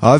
A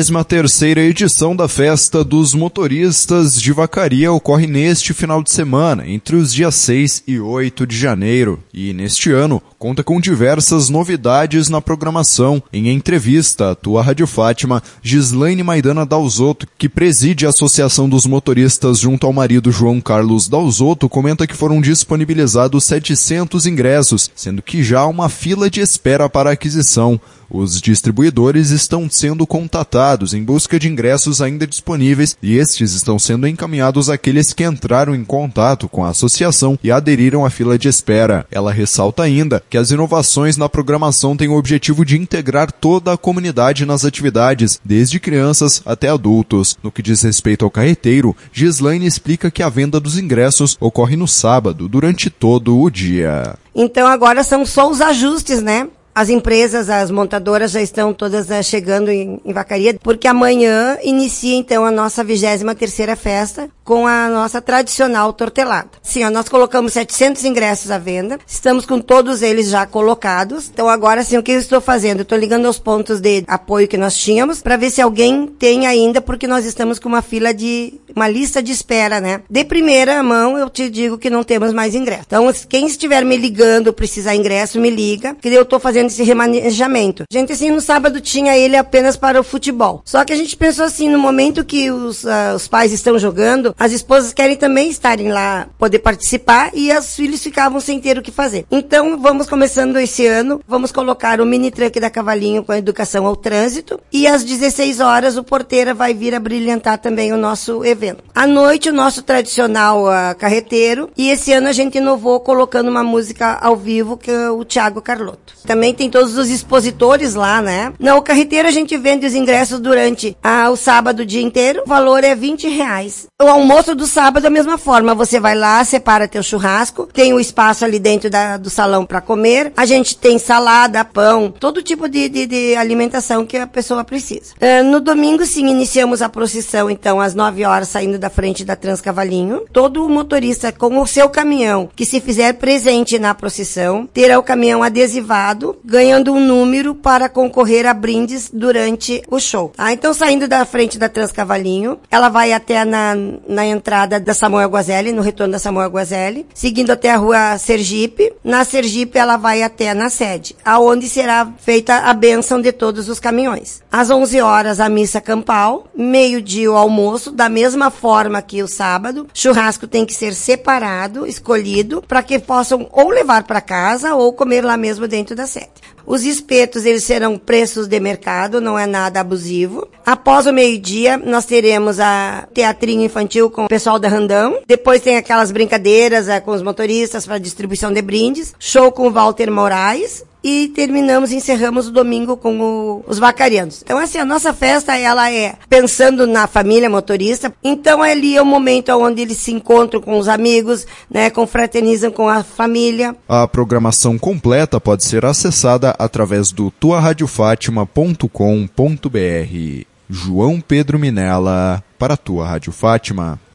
23ª edição da Festa dos Motoristas de Vacaria ocorre neste final de semana, entre os dias 6 e 8 de janeiro, e neste ano conta com diversas novidades na programação. Em entrevista à Tua Rádio Fátima, Gislaine Maidana Dalzotto, que preside a Associação dos Motoristas junto ao marido João Carlos Dalzotto, comenta que foram disponibilizados 700 ingressos, sendo que já há uma fila de espera para a aquisição. Os distribuidores estão sendo contatados em busca de ingressos ainda disponíveis e estes estão sendo encaminhados àqueles que entraram em contato com a associação e aderiram à fila de espera. Ela ressalta ainda que as inovações na programação têm o objetivo de integrar toda a comunidade nas atividades, desde crianças até adultos. No que diz respeito ao carreteiro, Gislaine explica que a venda dos ingressos ocorre no sábado, durante todo o dia. Então agora são só os ajustes, né? As empresas, as montadoras já estão todas chegando em Vacaria, porque amanhã inicia então a nossa 23ª festa com a nossa tradicional tortelada. Sim, nós colocamos 700 ingressos à venda, estamos com todos eles já colocados. Então agora sim, o que eu estou fazendo? Eu estou ligando aos pontos de apoio que nós tínhamos para ver se alguém tem ainda, porque nós estamos com uma lista de espera, né? De primeira mão eu te digo que não temos mais ingresso. Então quem estiver me ligando, precisar ingresso, me liga, que eu estou fazendo esse remanejamento. Gente, assim, no sábado tinha ele apenas para o futebol. Só que a gente pensou assim, no momento que os pais estão jogando, as esposas querem também estarem lá, poder participar, e os filhos ficavam sem ter o que fazer. Então, vamos começando esse ano, vamos colocar o mini truck da Cavalinho com a educação ao trânsito, e às 16 horas o Porteira vai vir a brilhantar também o nosso evento. À noite, o nosso tradicional carreteiro, e esse ano a gente inovou colocando uma música ao vivo, que é o Thiago Carlotto. Também tem todos os expositores lá, né? Não, o carreteiro a gente vende os ingressos durante o sábado o dia inteiro. O valor é R$20. O almoço do sábado é a mesma forma. Você vai lá, separa teu churrasco, tem o espaço ali dentro do salão para comer. A gente tem salada, pão, todo tipo de alimentação que a pessoa precisa. No domingo, sim, iniciamos a procissão, então, às 9 horas, saindo da frente da Transcavalinho. Todo motorista com o seu caminhão que se fizer presente na procissão, terá o caminhão adesivado, ganhando um número para concorrer a brindes durante o show. Então, saindo da frente da Transcavalinho, ela vai até na entrada da Samuel Guazelli, no retorno da Samuel Guazelli, seguindo até a rua Sergipe. Na Sergipe, ela vai até na sede, aonde será feita a bênção de todos os caminhões. Às 11 horas, a missa campal, meio-dia o almoço, da mesma forma que o sábado. Churrasco tem que ser separado, escolhido, para que possam ou levar para casa ou comer lá mesmo dentro da sede. Os espetos, eles serão preços de mercado, não é nada abusivo. Após o meio-dia, nós teremos a teatrinho infantil com o pessoal da Randão. Depois tem aquelas brincadeiras com os motoristas para distribuição de brindes. Show com o Walter Moraes. E encerramos o domingo com os vacarianos. Então, assim, a nossa festa, ela é pensando na família motorista. Então, ali é o momento onde eles se encontram com os amigos, né, confraternizam com a família. A programação completa pode ser acessada através do tuaradiofátima.com.br. João Pedro Minella, para a Tua Rádio Fátima.